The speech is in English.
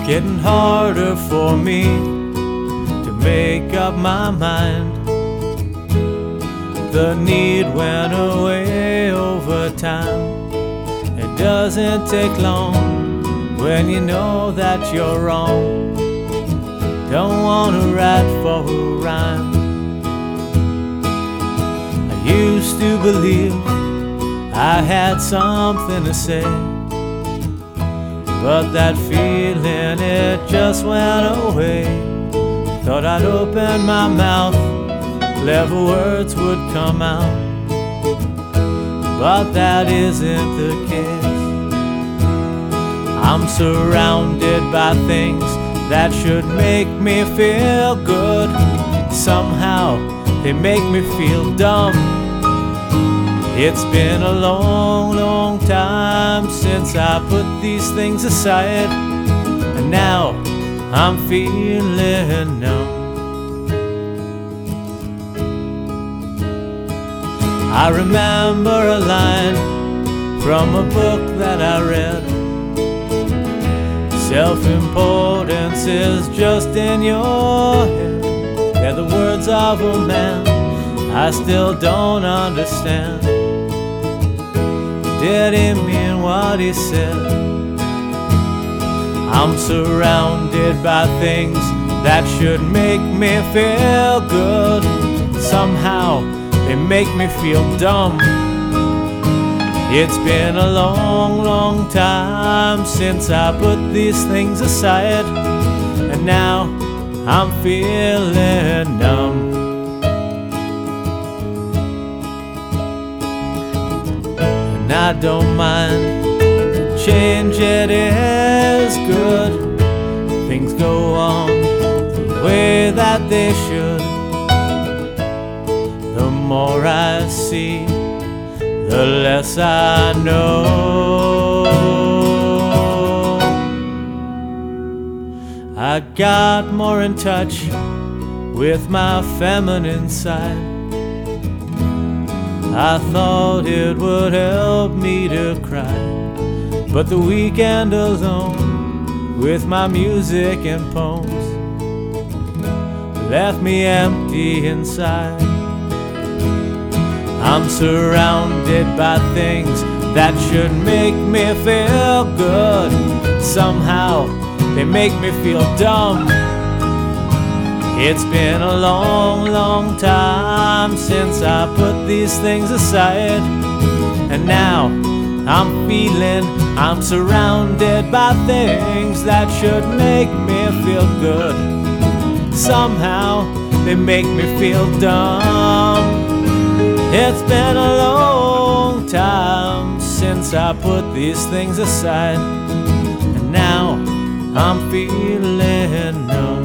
getting harder for me to make up my mind. The need went away over time. It doesn't take long when you know that you're wrong. Don't wanna write for a rhyme. I used to believe I had something to say, but that feeling, it just went away. Thought I'd open my mouth, clever words would come out, but that isn't the case. I'm surrounded by things that should make me feel good. Somehow they make me feel dumb. It's been a long, long time since I put these things aside, and now I'm feeling numb. I remember a line from a book that I read. Self-importance is just in your head. They're the words of a man I still don't understand. Did he mean what he said? I'm surrounded by things that should make me feel good. Somehow they make me feel dumb. It's been a long, long time since I put these things aside, and now I'm feeling numb. And I don't mind, change, it is good. Things go on the way that they should. The more I see, the less I know. I got more in touch with my feminine side. I thought it would help me to cry, but the weekend alone with my music and poems left me empty inside. I'm surrounded by things that should make me feel good. Somehow they make me feel dumb. It's been a long, long time since I put these things aside, and now I'm feeling I'm surrounded by things that should make me feel good. Somehow they make me feel dumb. It's been a long time since I put these things aside, and now I'm feeling numb.